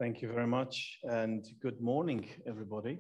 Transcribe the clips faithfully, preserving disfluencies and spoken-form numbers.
Thank you very much, and good morning, everybody.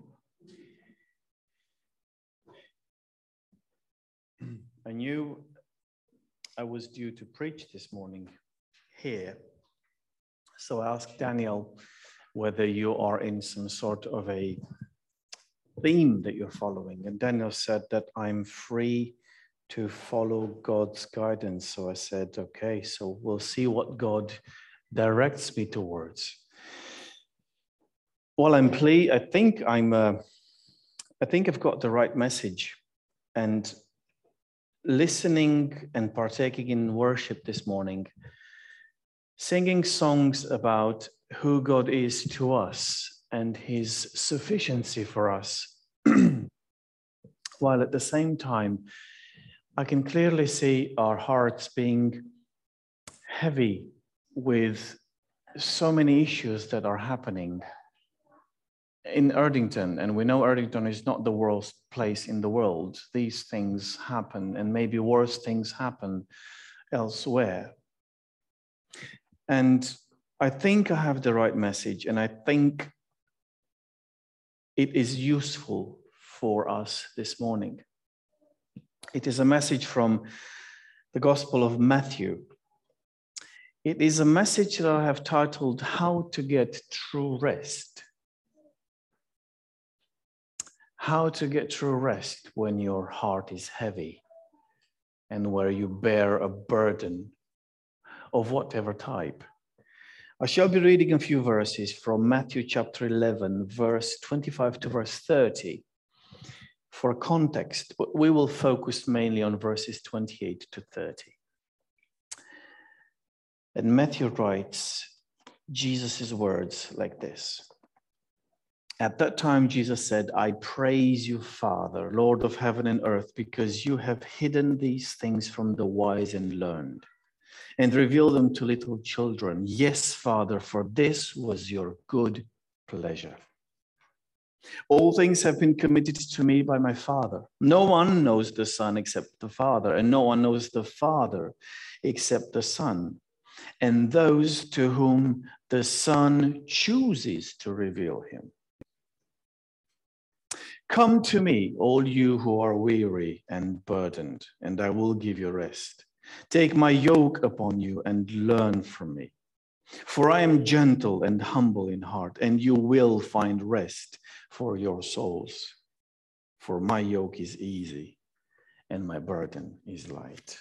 I knew I was due to preach this morning here, so I asked Daniel whether you are in some sort of a theme that you're following, and Daniel said that I'm free to follow God's guidance. So I said, okay, so we'll see what God directs me towards. Well, I'm pleased. I think I'm. Uh, I think I've got the right message, and listening and partaking in worship this morning, singing songs about who God is to us and His sufficiency for us, while at the same time, I can clearly see our hearts being heavy with so many issues that are happening in Erdington, and we know Erdington is not the worst place in the world. These things happen, and maybe worse things happen elsewhere. And I think I have the right message, and I think it is useful for us this morning. It is a message from the Gospel of Matthew. It is a message that I have titled, How to Get True Rest. How to get true rest when your heart is heavy and where you bear a burden of whatever type. I shall be reading a few verses from Matthew chapter eleven, verse twenty-five to verse thirty. For context, but we will focus mainly on verses twenty-eight to thirty. And Matthew writes Jesus' words like this. At that time, Jesus said, I praise you, Father, Lord of heaven and earth, because you have hidden these things from the wise and learned and revealed them to little children. Yes, Father, for this was your good pleasure. All things have been committed to me by my Father. No one knows the Son except the Father, and no one knows the Father except the Son, and those to whom the Son chooses to reveal him. Come to me, all you who are weary and burdened, and I will give you rest. Take my yoke upon you and learn from me. For I am gentle and humble in heart, and you will find rest for your souls. For my yoke is easy and my burden is light.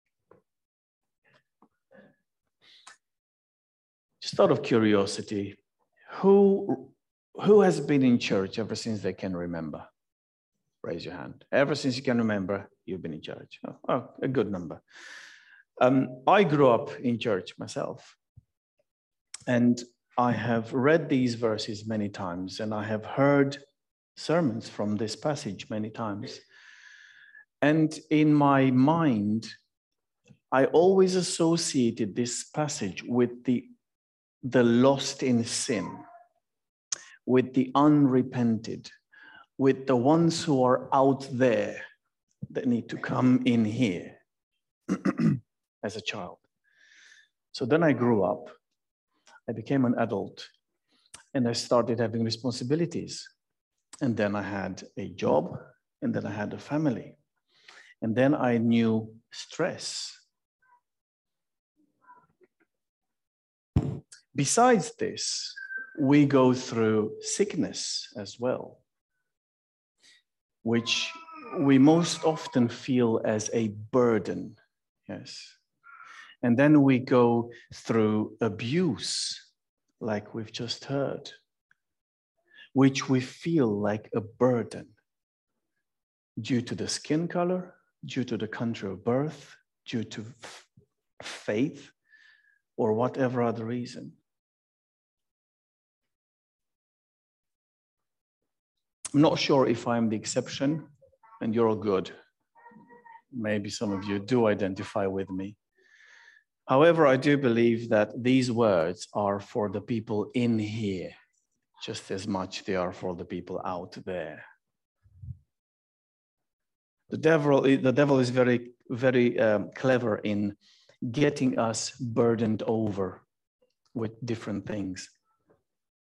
Just out of curiosity, who Who has been in church ever since they can remember? Raise your hand. Ever since you can remember, you've been in church. Oh, oh a good number. Um, I grew up in church myself. And I have read these verses many times, and I have heard sermons from this passage many times. And in my mind, I always associated this passage with the, the lost in sin, with the unrepented, with the ones who are out there that need to come in here as a child. So then I grew up, I became an adult, and I started having responsibilities. And then I had a job, and then I had a family. And then I knew stress. Besides this, we go through sickness as well, which we most often feel as a burden, yes. And then we go through abuse, like we've just heard, which we feel like a burden due to the skin color, due to the country of birth, due to f- faith, or whatever other reason. I'm not sure if I'm the exception and you're all good. Maybe some of you do identify with me. However, I do believe that these words are for the people in here, just as much they are for the people out there. The devil, the devil is very, very um, clever in getting us burdened over with different things.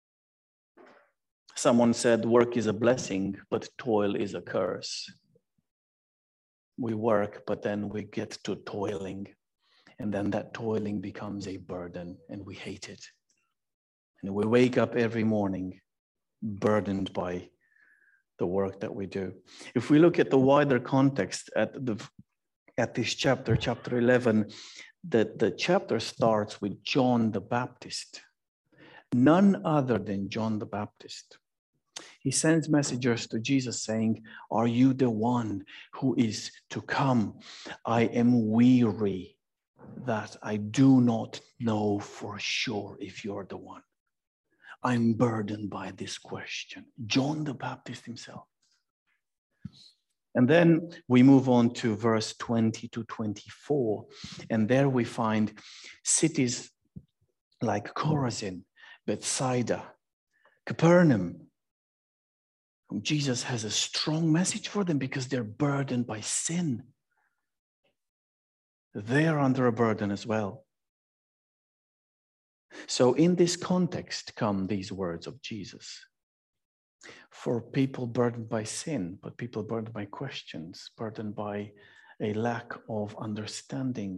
Someone said work is a blessing, but toil is a curse. We work, but then we get to toiling. And then that toiling becomes a burden and we hate it. And we wake up every morning burdened by the work that we do. If we look at the wider context at the at this chapter, chapter eleven, the, the chapter starts with John the Baptist. None other than John the Baptist. He sends messengers to Jesus saying, "Are you the one who is to come? I am weary that I do not know for sure if you're the one. I'm burdened by this question." John the Baptist himself. And then we move on to verse twenty to twenty-four. And there we find cities like Chorazin, Bethsaida, Capernaum. Jesus has a strong message for them because they're burdened by sin. They're under a burden as well. So in this context come these words of Jesus. For people burdened by sin, but people burdened by questions, burdened by a lack of understanding.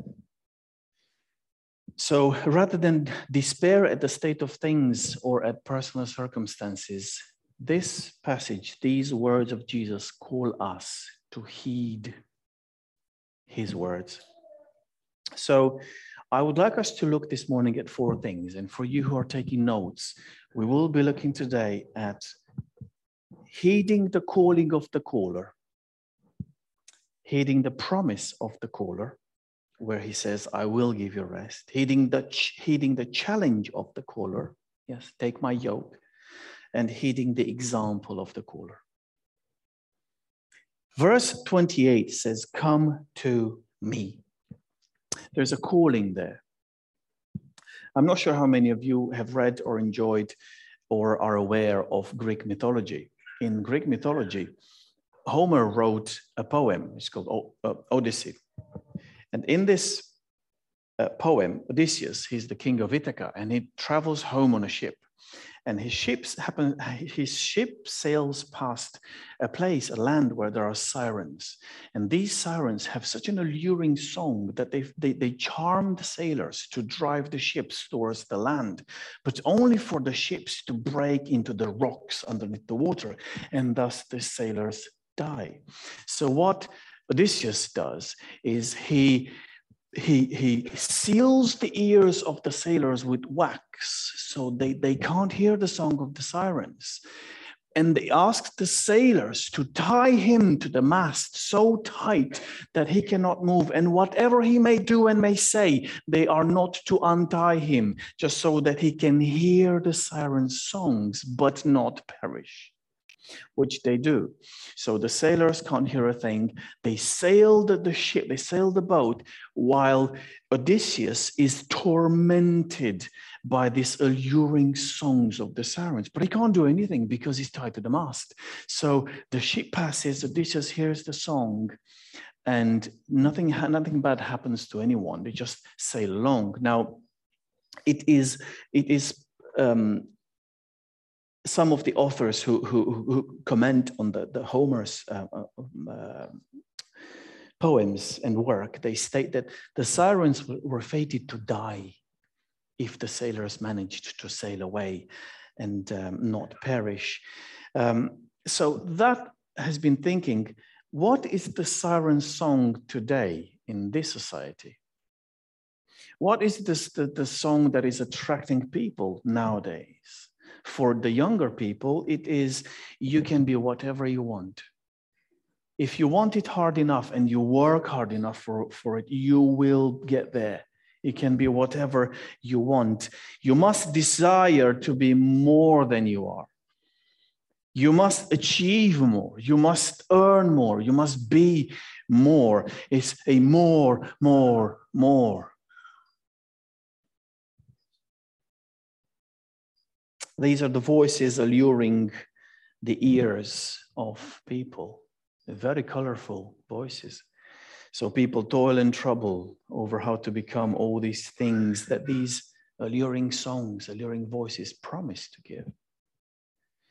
So rather than despair at the state of things or at personal circumstances, this passage, these words of Jesus call us to heed his words. So I would like us to look this morning at four things. And for you who are taking notes, we will be looking today at heeding the calling of the caller, heeding the promise of the caller, where he says, "I will give you rest," heeding the, heeding the challenge of the caller, yes, "Take my yoke," and heeding the example of the caller. Verse twenty-eight says, "Come to me." There's a calling there. I'm not sure how many of you have read or enjoyed or are aware of Greek mythology. In Greek mythology, Homer wrote a poem. It's called o- Odyssey. And in this uh, poem, Odysseus, he's the king of Ithaca, and he travels home on a ship. And his ships happen, his ship sails past a place, a land where there are sirens. And these sirens have such an alluring song that they, they, they charm the sailors to drive the ships towards the land, but only for the ships to break into the rocks underneath the water. And thus the sailors die. So what Odysseus does is he He, he seals the ears of the sailors with wax so they, they can't hear the song of the sirens. And they ask the sailors to tie him to the mast so tight that he cannot move. And whatever he may do and may say, they are not to untie him, just so that he can hear the sirens' songs but not perish, which they do. So the sailors can't hear a thing. They sailed the ship, they sailed the boat, while Odysseus is tormented by these alluring songs of the sirens. But he can't do anything because he's tied to the mast. So the ship passes, Odysseus hears the song, and nothing, nothing bad happens to anyone. They just sail along. Now, it is, it is, um, some of the authors who, who, who comment on the, the Homer's uh, uh, poems and work, they state that the sirens were fated to die if the sailors managed to sail away and um, not perish. Um, so that has been thinking, what is the siren song today in this society? What is this, the, the song that is attracting people nowadays? For the younger people, it is, you can be whatever you want. If you want it hard enough and you work hard enough for, for it, you will get there. It can be whatever you want. You must desire to be more than you are. You must achieve more. You must earn more. You must be more. It's a more, more, more. These are the voices alluring the ears of people, very colorful voices. So people toil and trouble over how to become all these things that these alluring songs, alluring voices promise to give.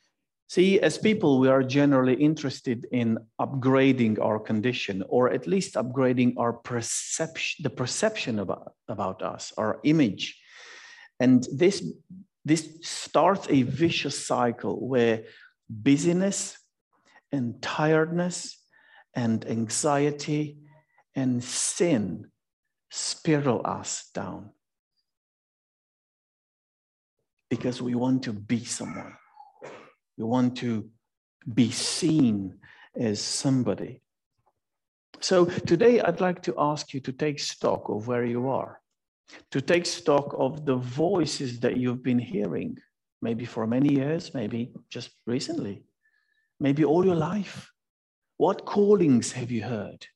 See, as people, we are generally interested in upgrading our condition, or at least upgrading our perception, the perception about, about us, our image. And this, this starts a vicious cycle where busyness and tiredness and anxiety and sin spiral us down. Because we want to be someone. We want to be seen as somebody. So today I'd like to ask you to take stock of where you are, to take stock of the voices that you've been hearing, maybe for many years, maybe just recently, maybe all your life. What callings have you heard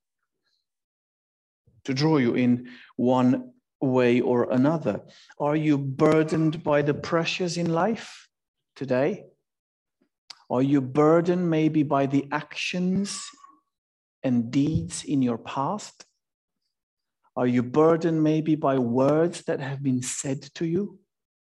to draw you in one way or another? Are you burdened by the pressures in life today? Are you burdened maybe by the actions and deeds in your past? Are you burdened maybe by words that have been said to you?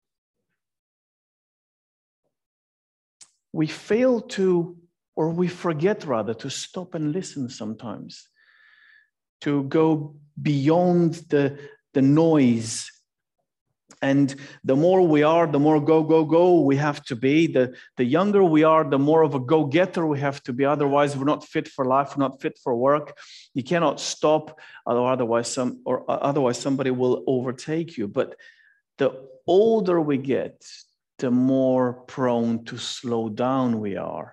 We fail to, or we forget rather, to stop and listen sometimes, to go beyond the, the noise. And the more we are, the more go, go, go we have to be. The, the younger we are, the more of a go-getter we have to be. Otherwise, we're not fit for life. We're not fit for work. You cannot stop, or otherwise, some, or otherwise somebody will overtake you. But the older we get, the more prone to slow down we are.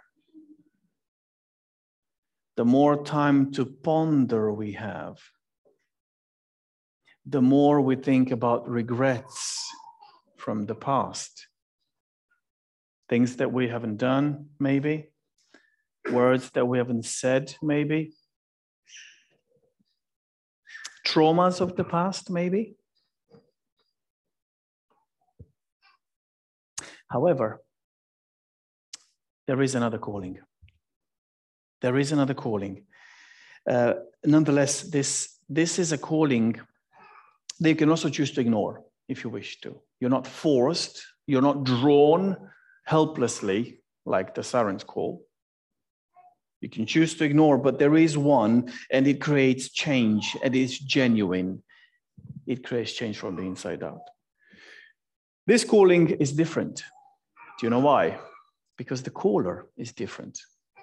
The more time to ponder we have. The more we think about regrets from the past. Things that we haven't done, maybe. Words that we haven't said, maybe. Traumas of the past, maybe. However, there is another calling. There is another calling. Uh, nonetheless, this, this is a calling that you can also choose to ignore if you wish to. You're not forced, you're not drawn helplessly like the siren's call. You can choose to ignore, but there is one, and it creates change, and it's genuine. It creates change from the inside out. This calling is different. Do you know why? Because the caller is different.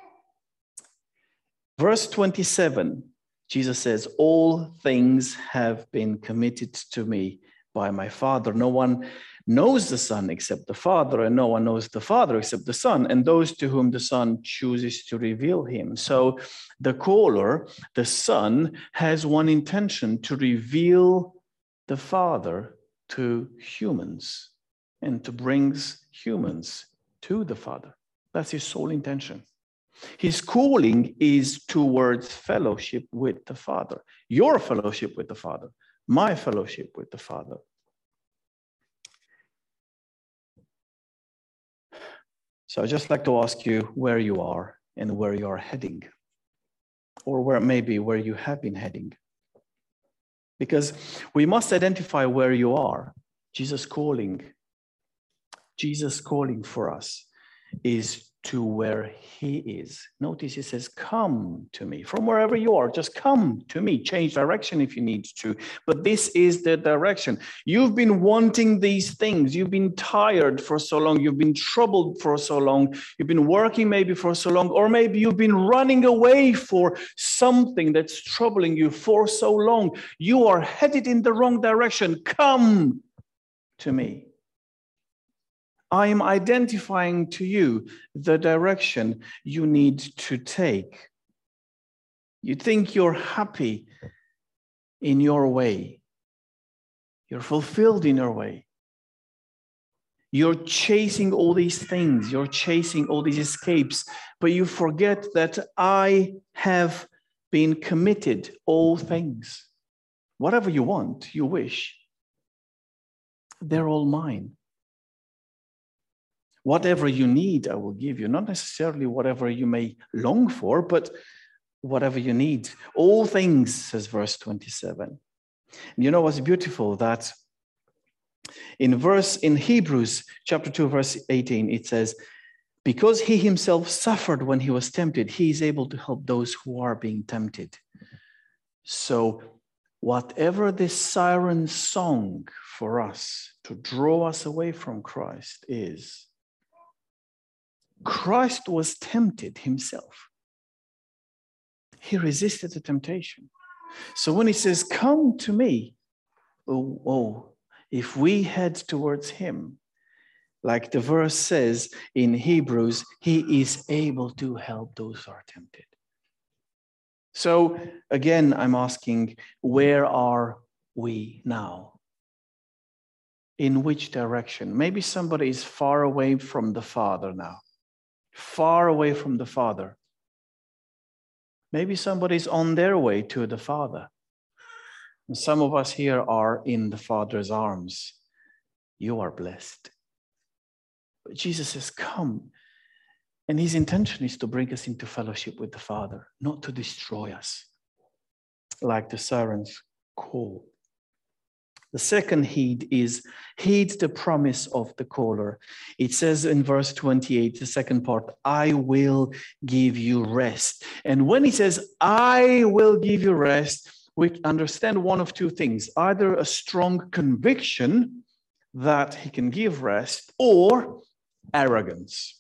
Verse twenty-seven, Jesus says, all things have been committed to me by my Father. No one knows the Son except the Father, and no one knows the Father except the Son, and those to whom the Son chooses to reveal him. So the caller, the Son, has one intention: to reveal the Father to humans and to bring humans to the Father. That's his sole intention. His calling is towards fellowship with the Father. Your fellowship with the Father. My fellowship with the Father. So I'd just like to ask you where you are and where you are heading. Or where maybe where you have been heading. Because we must identify where you are. Jesus' calling. Jesus' calling for us is to where he is. Notice he says, come to me. From wherever you are, just come to me. Change direction if you need to. But this is the direction. You've been wanting these things. You've been tired for so long. You've been troubled for so long. You've been working maybe for so long. Or maybe you've been running away for something that's troubling you for so long. You are headed in the wrong direction. Come to me. I am identifying to you the direction you need to take. You think you're happy in your way. You're fulfilled in your way. You're chasing all these things. You're chasing all these escapes. But you forget that I have been committed all things. Whatever you want, you wish, they're all mine. Whatever you need, I will give you. Not necessarily whatever you may long for, but whatever you need. All things, says verse twenty-seven. And you know what's beautiful? That in verse, in Hebrews chapter two, verse eighteen, it says, Because he himself suffered when he was tempted, he is able to help those who are being tempted. So whatever this siren song for us to draw us away from Christ is, Christ was tempted himself. He resisted the temptation. So when he says, come to me, oh, oh, if we head towards him, like the verse says in Hebrews, he is able to help those who are tempted. So again, I'm asking, where are we now? In which direction? Maybe somebody is far away from the Father now. Far away from the Father. Maybe somebody's on their way to the Father. And some of us here are in the Father's arms. You are blessed. But Jesus says, come. And his intention is to bring us into fellowship with the Father, not to destroy us, like the sirens call. The second heed is heed the promise of the caller. It says in verse twenty-eight, the second part, I will give you rest. And when he says, I will give you rest, we understand one of two things, either a strong conviction that he can give rest or arrogance.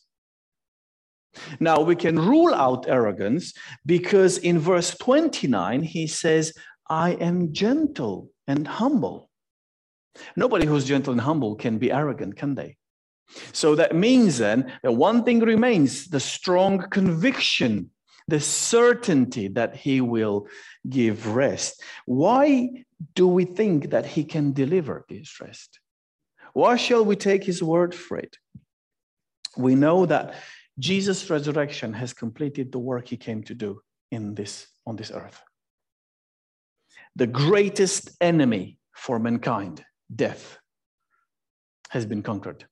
Now, we can rule out arrogance because in verse twenty-nine, he says, I am gentle and humble. Nobody who's gentle and humble can be arrogant, can they? So that means then that one thing remains, the strong conviction, the certainty that he will give rest. Why do we think that he can deliver this rest? Why shall we take his word for it? We know that Jesus' resurrection has completed the work he came to do in this, on this earth. The greatest enemy for mankind, death, has been conquered.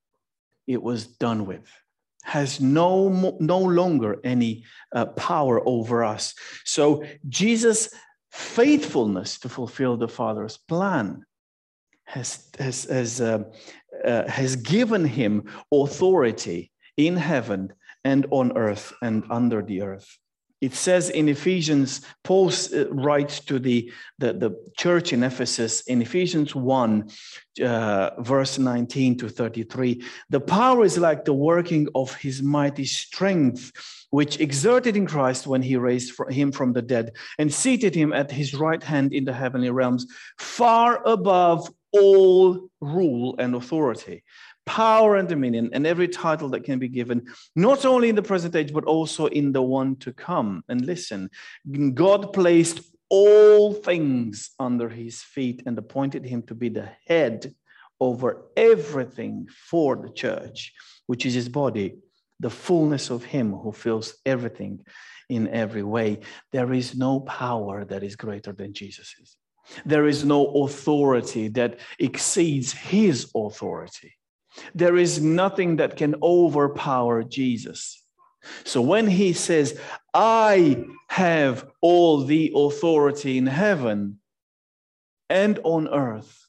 It was done with. Has no, no longer any uh, power over us. So Jesus' faithfulness to fulfill the Father's plan has, has, has, uh, uh, has given him authority in heaven and on earth and under the earth. It says in Ephesians, Paul writes to the, the, the church in Ephesus in Ephesians one, uh, verse nineteen to thirty-three, the power is like the working of his mighty strength, which exerted in Christ when he raised him from the dead and seated him at his right hand in the heavenly realms, far above all rule and authority, power and dominion, and every title that can be given, not only in the present age, but also in the one to come. And listen, God placed all things under his feet and appointed him to be the head over everything for the church, which is his body, the fullness of him who fills everything in every way. There is no power that is greater than Jesus's. There is no authority that exceeds his authority. There is nothing that can overpower Jesus. So when he says, I have all the authority in heaven and on earth,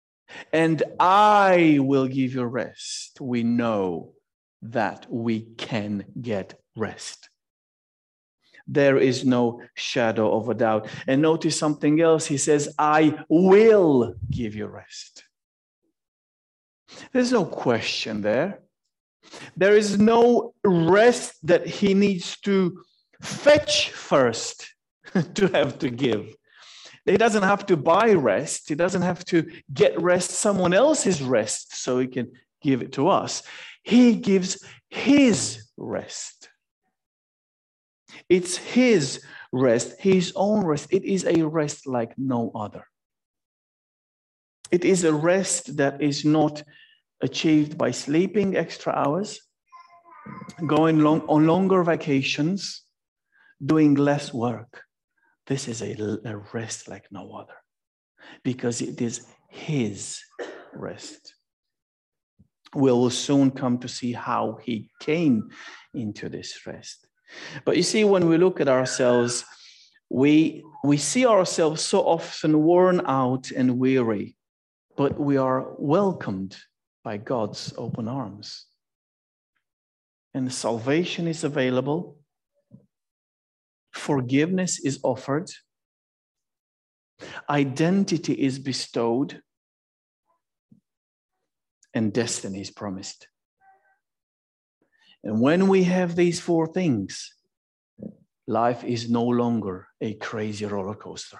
and I will give you rest, we know that we can get rest. There is no shadow of a doubt. And notice something else. He says, I will give you rest. There's no question there. There is no rest that he needs to fetch first to have to give. He doesn't have to buy rest. He doesn't have to get rest, someone else's rest, so he can give it to us. He gives his rest. It's his rest, his own rest. It is a rest like no other. It is a rest that is not achieved by sleeping extra hours, going long, on longer vacations, doing less work. This is a, a rest like no other, because it is his rest. We will soon come to see how he came into this rest. But you see, when we look at ourselves, we, we see ourselves so often worn out and weary, but we are welcomed by God's open arms. and salvation is available. Forgiveness is offered. Identity is bestowed. And destiny is promised. And when we have these four things, life is no longer a crazy roller coaster.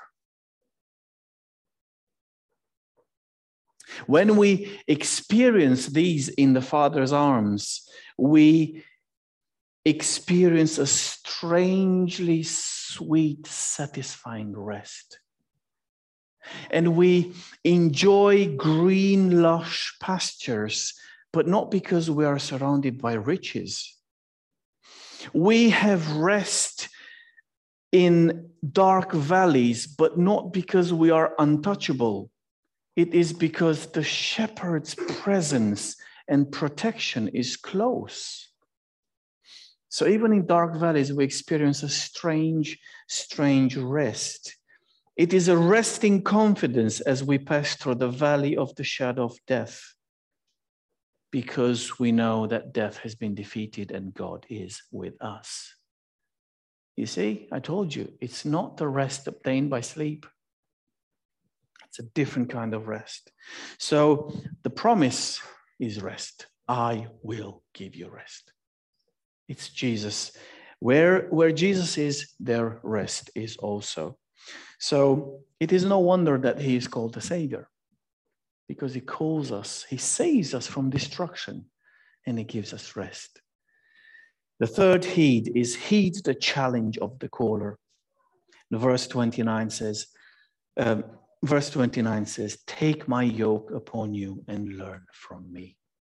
When we experience these in the Father's arms, we experience a strangely sweet, satisfying rest. And we enjoy green, lush pastures, but not because we are surrounded by riches. We have rest in dark valleys, but not because we are untouchable. It is because the shepherd's presence and protection is close. So even in dark valleys, we experience a strange, strange rest. It is a resting confidence as we pass through the valley of the shadow of death, because we know that death has been defeated and God is with us. You see, I told you, it's not the rest obtained by sleep. It's a different kind of rest. So the promise is rest. I will give you rest. It's Jesus. Where, where Jesus is, there rest is also. So it is no wonder that he is called the Savior, because he calls us, he saves us from destruction, and he gives us rest. The third heed is heed the challenge of the caller. Verse twenty-nine says, um, verse twenty-nine says, take my yoke upon you and learn from me.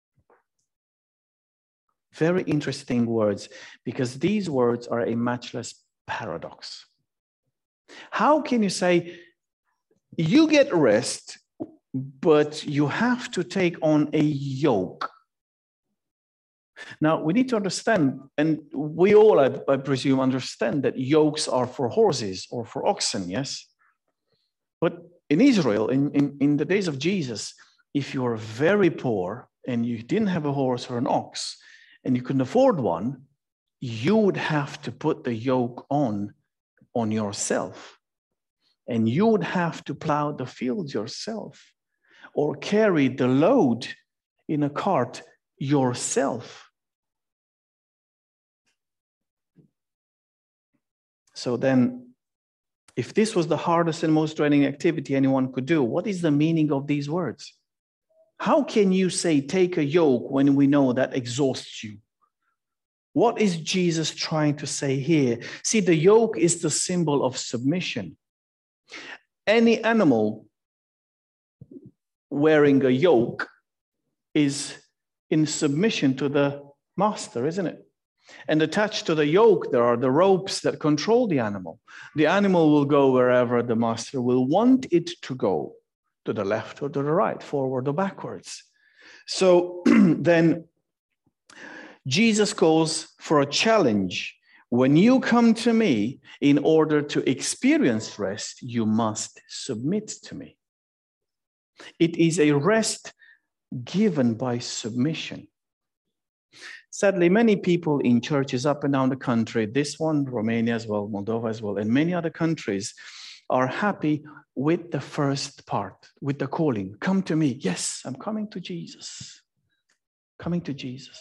Very interesting words, because these words are a matchless paradox. How can you say you get rest, but you have to take on a yoke? Now, we need to understand, and we all, I, I presume, understand that yokes are for horses or for oxen, yes? But in Israel, in, in, in the days of Jesus, if you were very poor and you didn't have a horse or an ox, and you couldn't afford one, you would have to put the yoke on on yourself. And you would have to plow the fields yourself or carry the load in a cart yourself. So then, if this was the hardest and most draining activity anyone could do, what is the meaning of these words? How can you say, take a yoke, when we know that exhausts you? What is Jesus trying to say here? See, the yoke is the symbol of submission. Any animal wearing a yoke is in submission to the master, isn't it? And attached to the yoke, there are the ropes that control the animal. The animal will go wherever the master will want it to go, to the left or to the right, forward or backwards. So then Jesus calls for a challenge. When you come to me, in order to experience rest, you must submit to me. It is a rest given by submission. Sadly, many people in churches up and down the country, this one, Romania as well, Moldova as well, and many other countries, are happy with the first part, with the calling. Come to me. Yes, I'm coming to Jesus. Coming to Jesus.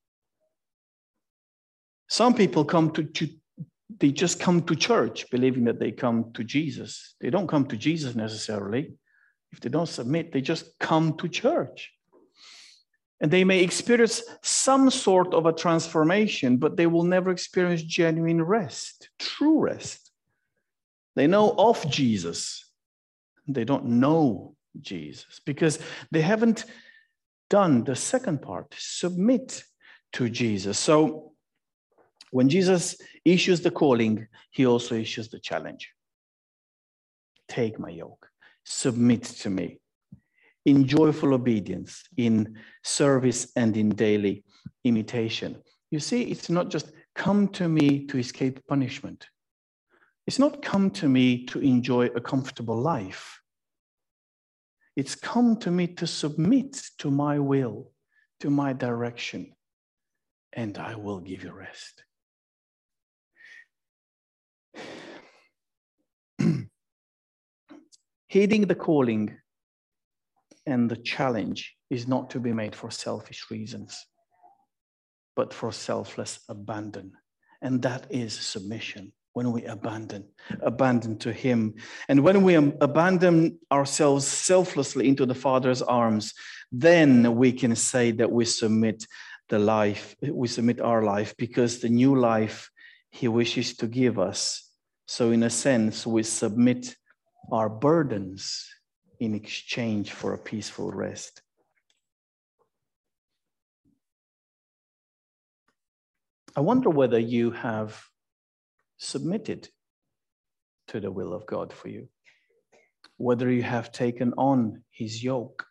Some people come to, to, they just come to church believing that they come to Jesus. They don't come to Jesus necessarily. If they don't submit, they just come to church. And they may experience some sort of a transformation, but they will never experience genuine rest, true rest. They know of Jesus. They don't know Jesus because they haven't done the second part, submit to Jesus. So when Jesus issues the calling, he also issues the challenge. Take my yoke, submit to me, in joyful obedience, in service and in daily imitation. You see, it's not just come to me to escape punishment. It's not come to me to enjoy a comfortable life. It's come to me to submit to my will, to my direction, and I will give you rest. Heeding the calling and the challenge is not to be made for selfish reasons, but for selfless abandon. And that is submission. When we abandon, abandon to him. And when we abandon ourselves selflessly into the Father's arms, then we can say that we submit the life, we submit our life, because the new life he wishes to give us. So in a sense, we submit our burdens in exchange for a peaceful rest. I wonder whether you have submitted to the will of God for you, whether you have taken on his yoke,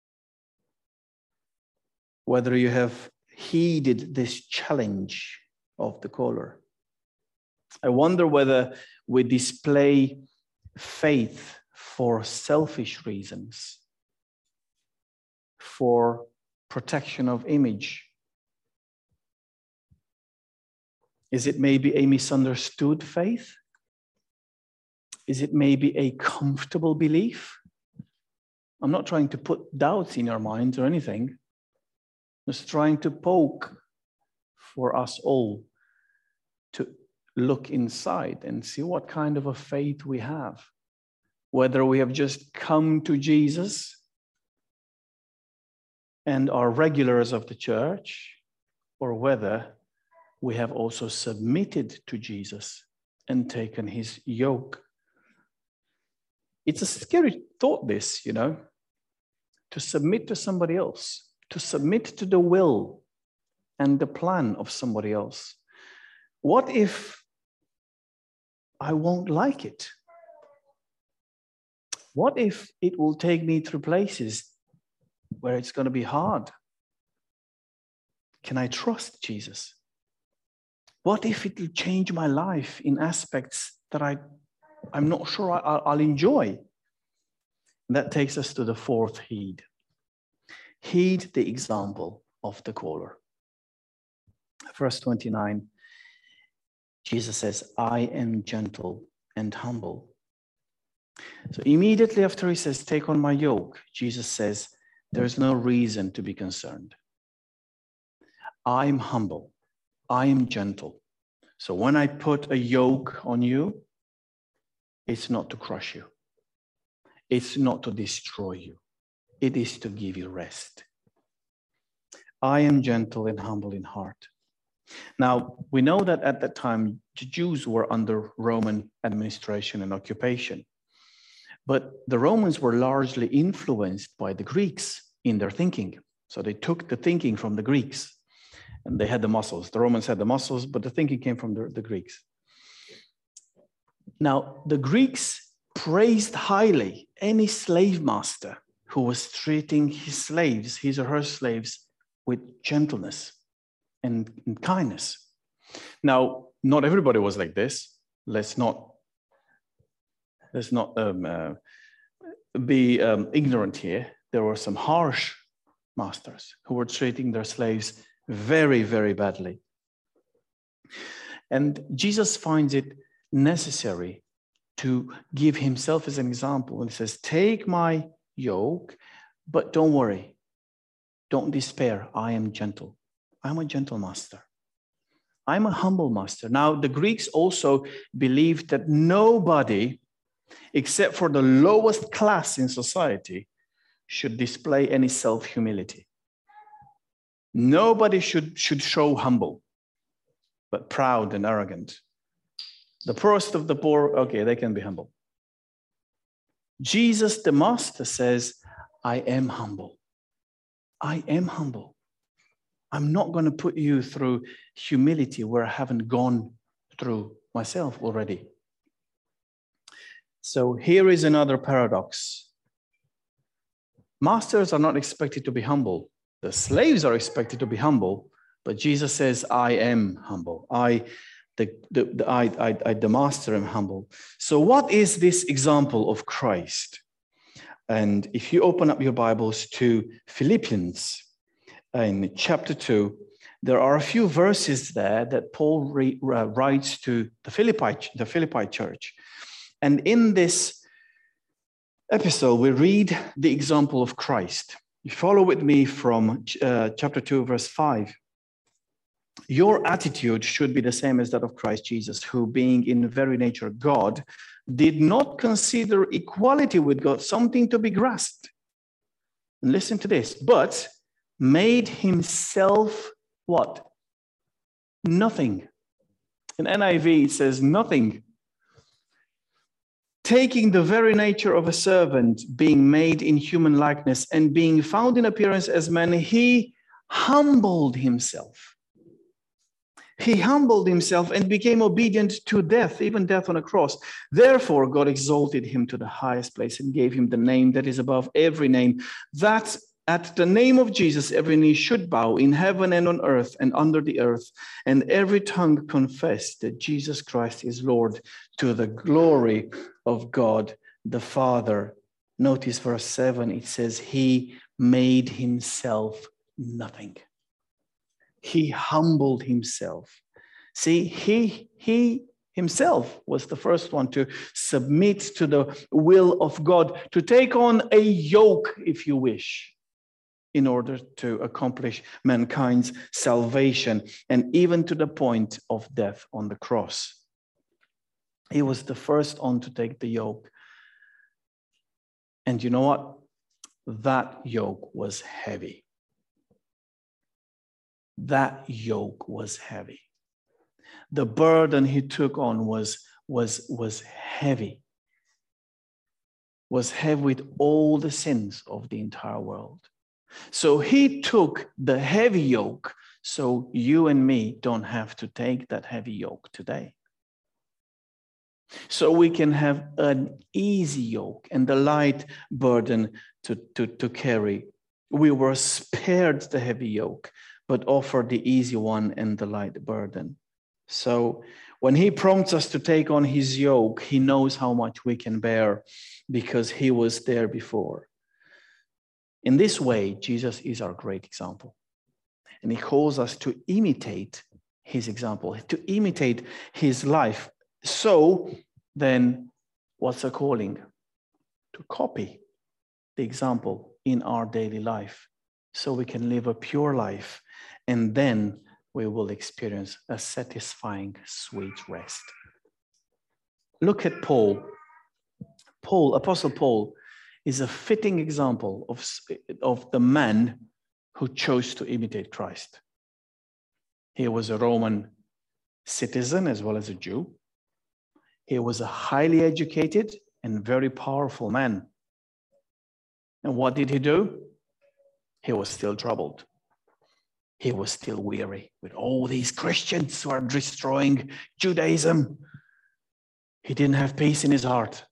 whether you have heeded this challenge of the caller. I wonder whether we display faith for selfish reasons, for protection of image. Is it maybe a misunderstood faith? Is it maybe a comfortable belief? I'm not trying to put doubts in your minds or anything. Just trying to poke for us all to look inside and see what kind of a faith we have. Whether we have just come to Jesus and are regulars of the church, or whether we have also submitted to Jesus and taken his yoke. It's a scary thought, this, you know, to submit to somebody else, to submit to the will and the plan of somebody else. What if I won't like it? What if it will take me through places where it's going to be hard? Can I trust Jesus? What if it will change my life in aspects that I, I'm not sure I, I'll enjoy? And that takes us to the fourth heed. Heed the example of the caller. Verse twenty-nine, Jesus says, I am gentle and humble. So immediately after he says, take on my yoke, Jesus says, there's no reason to be concerned. I'm humble. I am gentle. So when I put a yoke on you, it's not to crush you. It's not to destroy you. It is to give you rest. I am gentle and humble in heart. Now, we know that at that time, the Jews were under Roman administration and occupation. But the Romans were largely influenced by the Greeks in their thinking. So they took the thinking from the Greeks. And they had the muscles. The Romans had the muscles, but the thinking came from the, the Greeks. Now, the Greeks praised highly any slave master who was treating his slaves, his or her slaves, with gentleness and, and kindness. Now, not everybody was like this. Let's not, let's not um, uh, be um, ignorant here. There were some harsh masters who were treating their slaves very, very badly. And Jesus finds it necessary to give himself as an example. And he says, take my yoke, but don't worry. Don't despair. I am gentle. I'm a gentle master. I'm a humble master. Now, the Greeks also believed that nobody, except for the lowest class in society, should display any self-humility. Nobody should, should show humble, but proud and arrogant. The poorest of the poor, okay, they can be humble. Jesus, the master, says, I am humble. I am humble. I'm not going to put you through humility where I haven't gone through myself already. So here is another paradox. Masters are not expected to be humble. The slaves are expected to be humble, but Jesus says, I am humble. I, the, the, the, I, I, I, the master, am humble. So what is this example of Christ? And if you open up your Bibles to Philippians in chapter two, There are a few verses there that Paul re, uh, writes to the Philippi, the Philippi church. And in this episode, we read the example of Christ. You follow with me from uh, chapter two, verse five. Your attitude should be the same as that of Christ Jesus, who, being in very nature God, did not consider equality with God something to be grasped. And listen to this, but made himself what? Nothing. In N I V, it says nothing. Taking the very nature of a servant, being made in human likeness, and being found in appearance as man, he humbled himself. He humbled himself and became obedient to death, even death on a cross. Therefore, God exalted him to the highest place and gave him the name that is above every name, that at the name of Jesus, every knee should bow in heaven and on earth and under the earth, and every tongue confess that Jesus Christ is Lord, to the glory of God the Father. Notice verse seven, it says, he made himself nothing. He humbled himself. See, he, he himself was the first one to submit to the will of God, to take on a yoke, if you wish, in order to accomplish mankind's salvation, and even to the point of death on the cross. He was the first one to take the yoke. And you know what? That yoke was heavy. That yoke was heavy. The burden he took on was, was, was heavy. Was heavy with all the sins of the entire world. So he took the heavy yoke, so you and me don't have to take that heavy yoke today. So we can have an easy yoke and the light burden to, to, to carry. We were spared the heavy yoke, but offered the easy one and the light burden. So when he prompts us to take on his yoke, he knows how much we can bear because he was there before. In this way, Jesus is our great example. And he calls us to imitate his example, to imitate his life. So then, what's a calling? To copy the example in our daily life so we can live a pure life. And then we will experience a satisfying, sweet rest. Look at Paul. Paul, Apostle Paul, is a fitting example of, of the man who chose to imitate Christ. He was a Roman citizen as well as a Jew. He was a highly educated and very powerful man. And what did he do? He was still troubled. He was still weary with all these Christians who are destroying Judaism. He didn't have peace in his heart.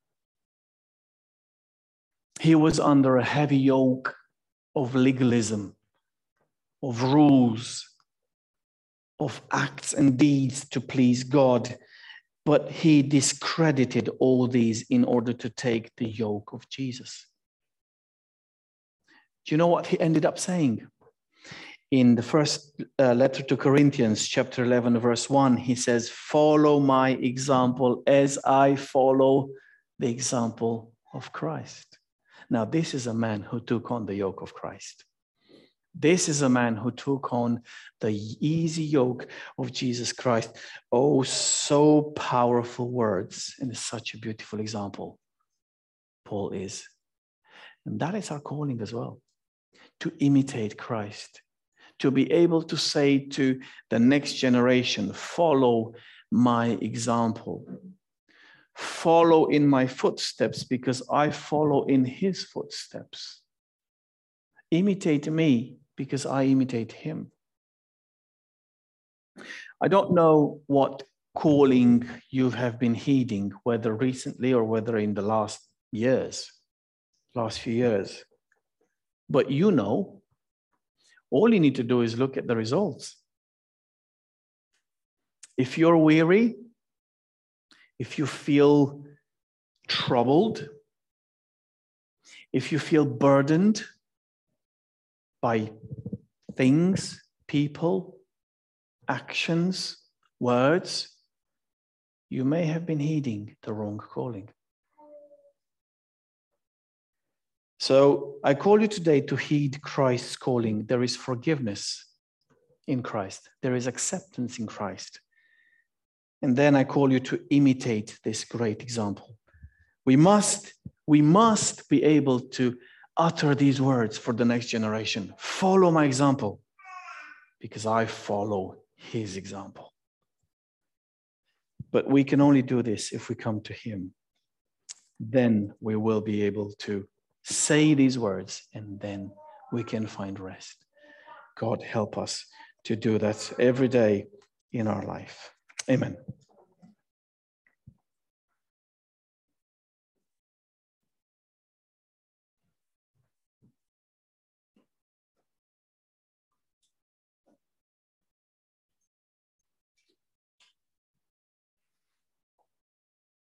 He was under a heavy yoke of legalism, of rules, of acts and deeds to please God. But he discredited all these in order to take the yoke of Jesus. Do you know what he ended up saying? In the first uh, letter to Corinthians, chapter eleven, verse one, he says, follow my example as I follow the example of Christ. Now, this is a man who took on the yoke of Christ. This is a man who took on the easy yoke of Jesus Christ. Oh, so powerful words, and such a beautiful example Paul is. And that is our calling as well, to imitate Christ, to be able to say to the next generation, follow my example. Follow in my footsteps because I follow in his footsteps. Imitate me because I imitate him. I don't know what calling you have been heeding, whether recently or whether in the last years, last few years. But you know, all you need to do is look at the results. If you're weary, if you feel troubled, if you feel burdened by things, people, actions, words, you may have been heeding the wrong calling. So I call you today to heed Christ's calling. There is forgiveness in Christ. There is acceptance in Christ. And then I call you to imitate this great example. We must, we must be able to utter these words for the next generation. Follow my example, because I follow his example. But we can only do this if we come to him. Then we will be able to say these words, and then we can find rest. God help us to do that every day in our life. Amen.